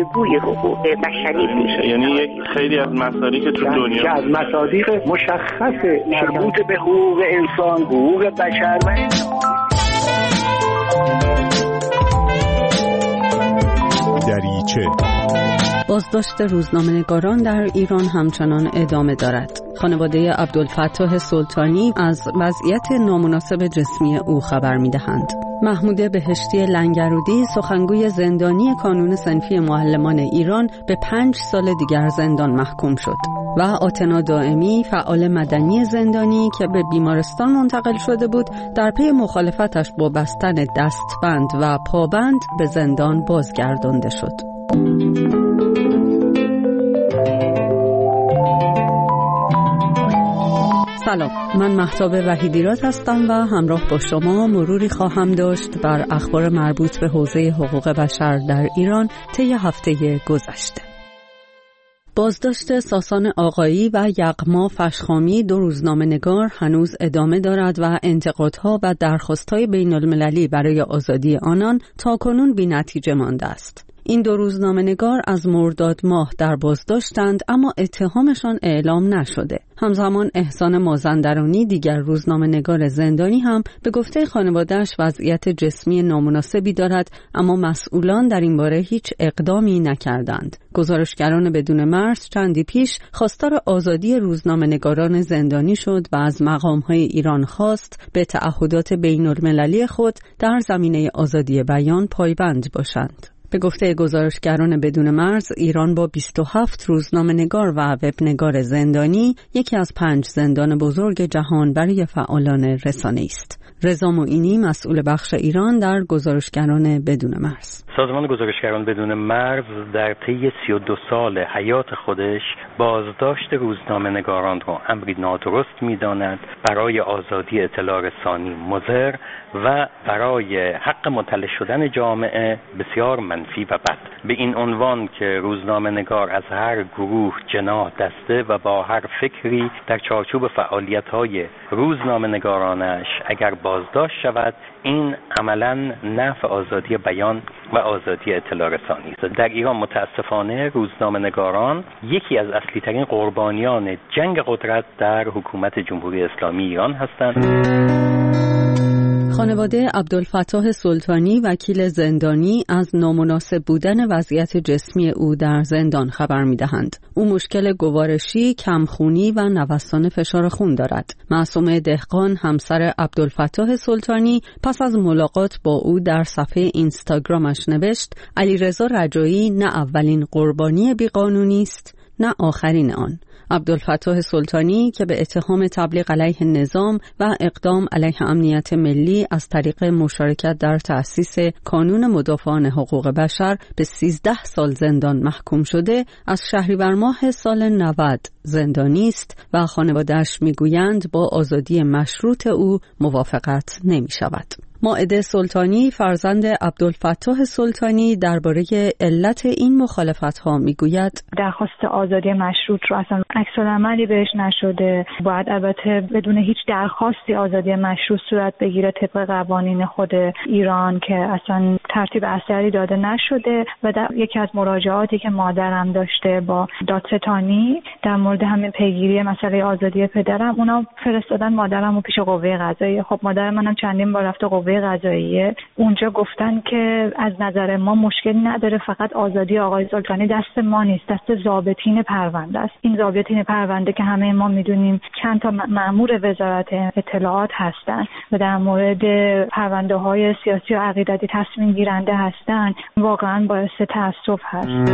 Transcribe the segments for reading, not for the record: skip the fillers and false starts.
بازگوی حقوق بشری میشه. یعنی یک خیلی از مصادیق تو دنیا که از مصادیق مشخص مربوط به حقوق انسان، حقوق بشر و دریچه. بازداشت روزنامه‌نگاران در ایران همچنان ادامه دارد. خانواده عبدالفتاح سلطانی از وضعیت نامناسب جسمی او خبر می‌دهند. محمود بهشتی لنگرودی، سخنگوی زندانی کانون صنفی معلمان ایران، به 5 سال دیگر زندان محکوم شد و آتنا دائمی، فعال مدنی زندانی که به بیمارستان منتقل شده بود، در پی مخالفتش با بستن دستبند و پابند به زندان بازگردانده شد. سلام، من مهتاب وحیدیراد هستم و همراه با شما مروری خواهم داشت بر اخبار مربوط به حوزه حقوق بشر در ایران طی هفته گذشته. بازداشت ساسان آقایی و یغما فشخامی، 2 روزنامه‌نگار، هنوز ادامه دارد و انتقادها و درخواست‌های بین‌المللی برای آزادی آنان تاکنون بی‌نتیجه مانده است. این 2 روزنامه‌نگار از مرداد ماه در بازداشتند، اما اتهامشان اعلام نشده. همزمان احسان مازندرانی، دیگر روزنامه‌نگار زندانی، هم به گفته خانواده‌اش وضعیت جسمی نامناسبی دارد، اما مسئولان در این باره هیچ اقدامی نکردند. گزارشگران بدون مرز چندی پیش خواستار آزادی روزنامه‌نگاران زندانی شد و از مقام‌های ایران خواست به تعهدات بین‌المللی خود در زمینه آزادی بیان پایبند باشند. به گفته گزارشگران بدون مرز، ایران با 27 روزنامه‌نگار و وبنگار زندانی یکی از 5 زندان بزرگ جهان برای فعالان رسانه است. رضا معینی، مسئول بخش ایران در گزارشگران بدون مرز. سازمان گزارشگران بدون مرز در طی 32 سال حیات خودش بازداشت روزنامه‌نگاران را امری نادرست می‌داند، برای آزادی اطلاع رسانی مضر و برای حق مطلع شدن جامعه بسیار منفی و بد. به این عنوان که روزنامه‌نگار از هر گروه، جناح، دسته و با هر فکری در چارچوب فعالیت‌های روزنامه‌نگارانش اگر بازداشت شود، این عملاً نفع آزادی بیان و آزادی اطلاع رسانی است. در ایران متاسفانه روزنامه‌نگاران یکی از اصلی ترین قربانیان جنگ قدرت در حکومت جمهوری اسلامی ایران هستند. خانواده عبدالفتاح سلطانی، وکیل زندانی، از نامناسب بودن وضعیت جسمی او در زندان خبر می‌دهند. او مشکل گوارشی، کمخونی و نوسان فشار خون دارد. معصومه دهقان، همسر عبدالفتاح سلطانی، پس از ملاقات با او در صفحه اینستاگرامش نوشت: علیرضا رجایی نه اولین قربانی بیقانونی است، نه آخرین آن. عبدالفتاح سلطانی که به اتهام تبلیغ علیه نظام و اقدام علیه امنیت ملی از طریق مشارکت در تأسیس کانون مدافعان حقوق بشر به 13 سال زندان محکوم شده، از شهریور ماه سال 90 زندانی است و خانواده‌اش میگویند با آزادی مشروط او موافقت نمی شود. مائده سلطانی، فرزند عبدالفتاح سلطانی، درباره علت این مخالفت‌ها میگوید: درخواست آزادی مشروط رو اصلا عکس‌العملی بهش نشده. باید البته بدون هیچ درخواستی آزادی مشروط صورت بگیره طبق قوانین خود ایران که اصلا ترتیب اثری داده نشده و در یکی از مراجعاتی که مادرم داشته با دادستانی در مورد همین پیگیری مسئله آزادی پدرم، اونا فرستادن مادرمو پیش قوه قضاییه. خب مادر منم چندین بار رفته قوه قضاییه، اونجا گفتن که از نظر ما مشکلی نداره، فقط آزادی آقای سلطانی دست ما نیست، دست ضابطین پرونده است. این ضابطین پرونده که همه ما میدونیم چند تا مأمور وزارت اطلاعات هستن و در مورد پرونده های سیاسی و عقیدتی تصمیم گیرنده هستن، واقعا باعث تأسف هست.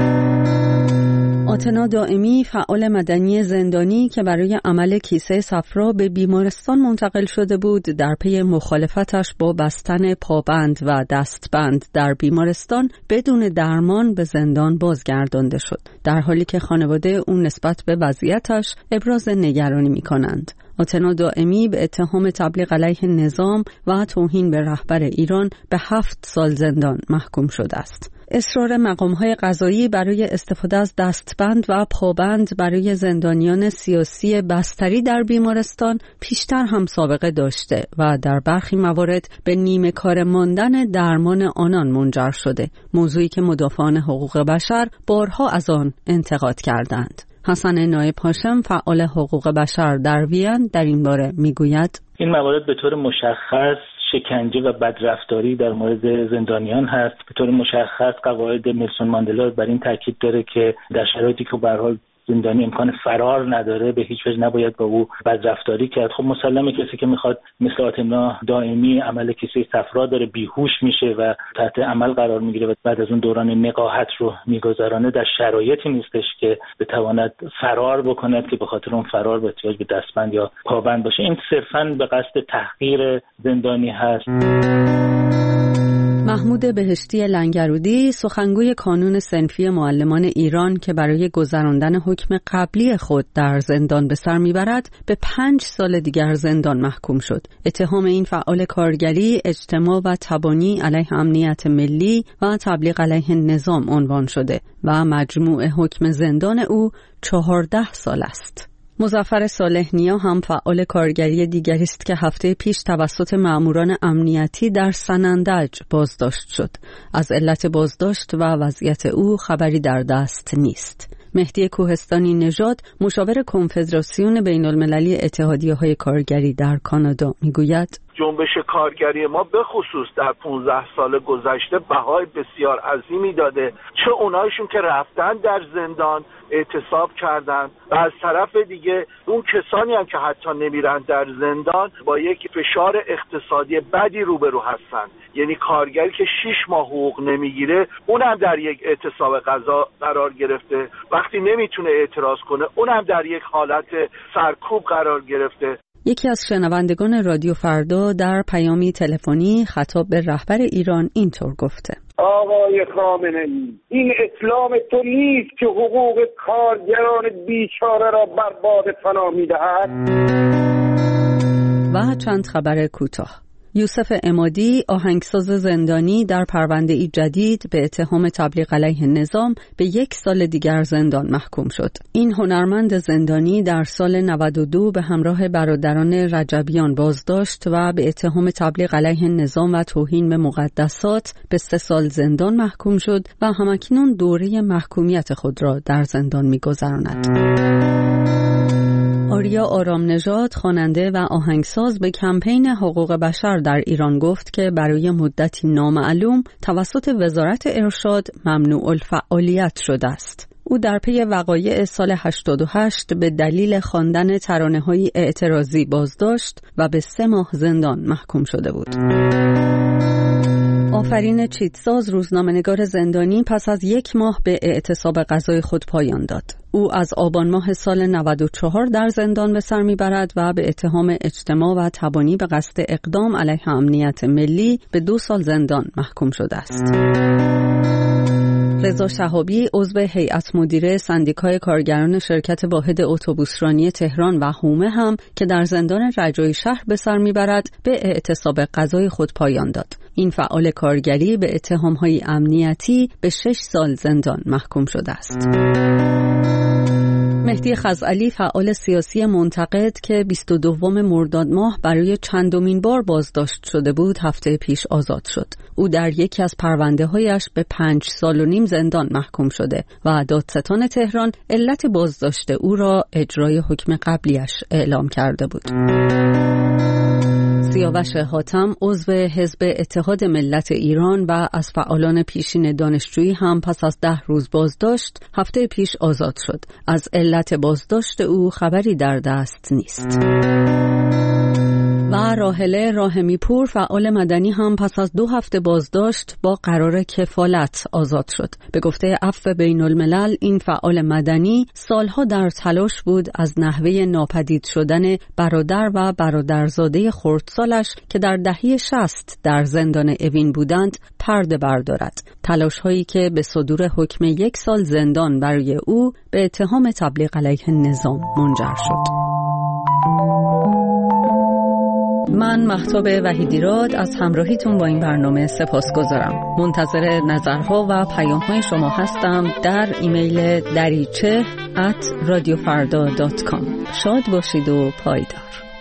آتنا دائمی، فعال مدنی زندانی که برای عمل کیسه صفرا به بیمارستان منتقل شده بود، در پی مخالفتش با بستن پابند و دستبند در بیمارستان بدون درمان به زندان بازگردانده شد، در حالی که خانواده اون نسبت به وضعیتش ابراز نگرانی می‌کنند. آتنا دائمی به اتهام تبلیغ علیه نظام و توهین به رهبر ایران به 7 سال زندان محکوم شده است. اصرار مقام‌های قضایی برای استفاده از دستبند و پابند برای زندانیان سیاسی بستری در بیمارستان پیشتر هم سابقه داشته و در برخی موارد به نیمه کار ماندن درمان آنان منجر شده، موضوعی که مدافعان حقوق بشر بارها از آن انتقاد کردند. حسن نایب هاشم، فعال حقوق بشر در وین، در این باره میگوید: این موارد به طور مشخص شکنجه و بدرفتاری در مورد زندانیان هست. به طور مشخص قواعد نلسون ماندلا بر این تاکید داره که در شرایطی که به هر حال زندانی امکان فرار نداره به هیچ وجه نباید با او بدرفتاری کرد. خب مسلمه کسی که میخواد مثل آتنا دائمی عمل کیسه صفرا داره بیهوش میشه و تحت عمل قرار میگیره و بعد از اون دوران نقاهت رو میگذرانه، در شرایطی نیستش که بتواند فرار بکند که به خاطر اون فرار با احتیاج به دستبند یا پابند باشه. این صرفاً به قصد تحقیر زندانی هست. محمود بهشتی لنگرودی، سخنگوی کانون صنفی معلمان ایران که برای گذراندن حکم قبلی خود در زندان به سر میبرد، به 5 سال دیگر زندان محکوم شد. اتهام این فعال کارگری، اجتماع و تبانی علیه امنیت ملی و تبلیغ علیه نظام عنوان شده و مجموع حکم زندان او 14 سال است. مظفر صالح نیا هم فعال کارگری دیگری است که هفته پیش توسط مأموران امنیتی در سنندج بازداشت شد. از علت بازداشت و وضعیت او خبری در دست نیست. مهدی کوهستانی نژاد، مشاور کنفدراسیون بین المللی اتحادیه‌های کارگری در کانادا، میگوید: جنبش کارگری ما به خصوص در 15 سال گذشته بهای بسیار عظیمی داده، چه اونایشون که رفتن در زندان اعتصاب کردن و از طرف دیگه اون کسانی هم که حتی نمیرن در زندان با یک فشار اقتصادی بدی روبرو هستن. یعنی کارگری که 6 ماه حقوق نمیگیره اونم در یک اعتصاب قضا قرار گرفته، وقتی نمیتونه اعتراض کنه اونم در یک حالت سرکوب قرار گرفته. یکی از شنوندگان رادیو فردا در پیامی تلفنی خطاب به رهبر ایران اینطور گفته: آقای خامنه‌ای، این اسلام تو نیست که حقوق کارگران بیچاره را برباد فنا می‌دهد. و چند خبر کوتاه. یوسف عمادی، آهنگساز زندانی، در پرونده‌ای جدید به اتهام تبلیغ علیه نظام به 1 سال دیگر زندان محکوم شد. این هنرمند زندانی در سال 92 به همراه برادران رجبیان بازداشت و به اتهام تبلیغ علیه نظام و توهین به مقدسات به 3 سال زندان محکوم شد و همکنون دوره محکومیت خود را در زندان می‌گذراند. آریا آرام نژاد، خواننده و آهنگساز، به کمپین حقوق بشر در ایران گفت که برای مدتی نامعلوم توسط وزارت ارشاد ممنوع الفعالیت شده است. او در پی وقایع سال 88 به دلیل خواندن ترانه‌های اعتراضی بازداشت و به 3 ماه زندان محکوم شده بود. آفرین چیتساز، روزنامه‌نگار زندانی، پس از 1 ماه به اعتصاب قضای خود پایان داد. او از آبان ماه سال 94 در زندان به سر میبرد و به اتهام اجتماع و تبانی به قصد اقدام علیه امنیت ملی به 2 سال زندان محکوم شده است. رضا شهابی، عضو هیئت مدیره سندیکای کارگران شرکت واحد اتوبوسرانی تهران و حومه هم که در زندان رجایی شهر به سر میبرد، به اعتصاب قضای خود پایان داد. این فعال کارگری به اتهام‌های امنیتی به 6 سال زندان محکوم شده است. مهدی خزعلی، فعال سیاسی منتقد که 22 مرداد ماه برای چندمین بار بازداشت شده بود، هفته پیش آزاد شد. او در یکی از پرونده‌هایش به 5 سال و نیم زندان محکوم شده و دادستان تهران علت بازداشت او را اجرای حکم قبلیش اعلام کرده بود. سیاوش حاتم، عضو حزب اتحاد ملت ایران و از فعالان پیشین دانشجویی هم پس از 10 روز بازداشت هفته پیش آزاد شد. از علت بازداشت او خبری در دست نیست. و راهله راهمیپور، فعال مدنی، هم پس از 2 هفته بازداشت با قرار کفالت آزاد شد. به گفته عفو بین الملل، این فعال مدنی سالها در تلاش بود از نحوه ناپدید شدن برادر و برادرزاده خردسالش که در دهه 60 در زندان اوین بودند پرده بردارد. تلاش هایی که به صدور حکم 1 سال زندان برای او به اتهام تبلیغ علیه نظام منجر شد. من من مهتاب وحیدیراد از همراهیتون با این برنامه سپاسگزارم. منتظر نظرها و پیام‌های شما هستم در ایمیل dariche@radiofarda.com. شاد باشید و پایدار.